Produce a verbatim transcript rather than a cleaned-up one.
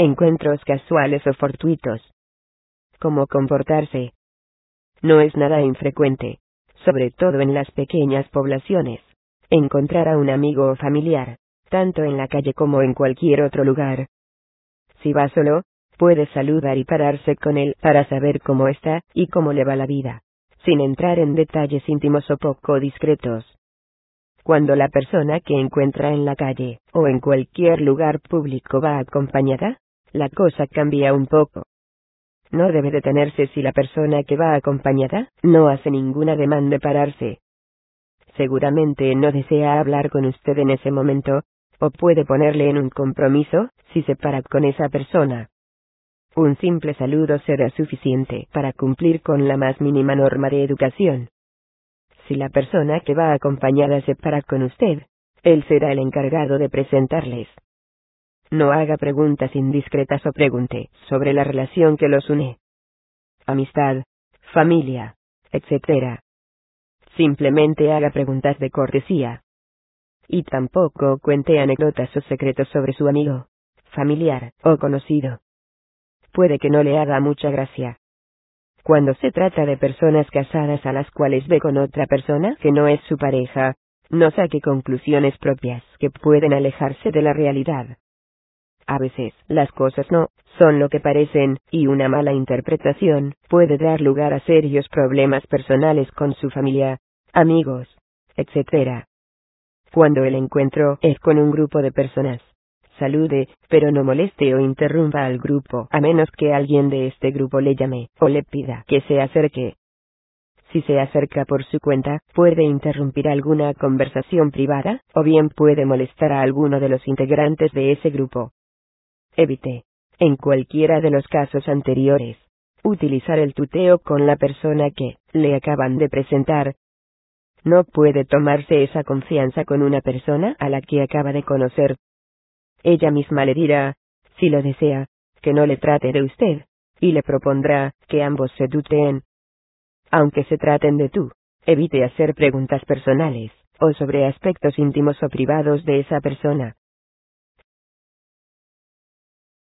encuentros casuales o fortuitos. ¿Cómo comportarse? No es nada infrecuente, sobre todo en las pequeñas poblaciones, encontrar a un amigo o familiar, tanto en la calle como en cualquier otro lugar. Si va solo, puede saludar y pararse con él para saber cómo está y cómo le va la vida, sin entrar en detalles íntimos o poco discretos. Cuando la persona que encuentra en la calle o en cualquier lugar público va acompañada, la cosa cambia un poco. No debe detenerse si la persona que va acompañada no hace ninguna demanda de pararse. Seguramente no desea hablar con usted en ese momento, o puede ponerle en un compromiso si se para con esa persona. Un simple saludo será suficiente para cumplir con la más mínima norma de educación. Si la persona que va acompañada se para con usted, él será el encargado de presentarles. No haga preguntas indiscretas o pregunte sobre la relación que los une. Amistad, familia, etcétera. Simplemente haga preguntas de cortesía. Y tampoco cuente anécdotas o secretos sobre su amigo, familiar o conocido. Puede que no le haga mucha gracia. Cuando se trata de personas casadas a las cuales ve con otra persona que no es su pareja, no saque conclusiones propias que pueden alejarse de la realidad. A veces, las cosas no son lo que parecen, y una mala interpretación puede dar lugar a serios problemas personales con su familia, amigos, etcétera. Cuando el encuentro es con un grupo de personas, salude, pero no moleste o interrumpa al grupo a menos que alguien de este grupo le llame o le pida que se acerque. Si se acerca por su cuenta, puede interrumpir alguna conversación privada, o bien puede molestar a alguno de los integrantes de ese grupo. Evite, en cualquiera de los casos anteriores, utilizar el tuteo con la persona que le acaban de presentar. No puede tomarse esa confianza con una persona a la que acaba de conocer. Ella misma le dirá, si lo desea, que no le trate de usted, y le propondrá que ambos se tuteen. Aunque se traten de tú, evite hacer preguntas personales, o sobre aspectos íntimos o privados de esa persona.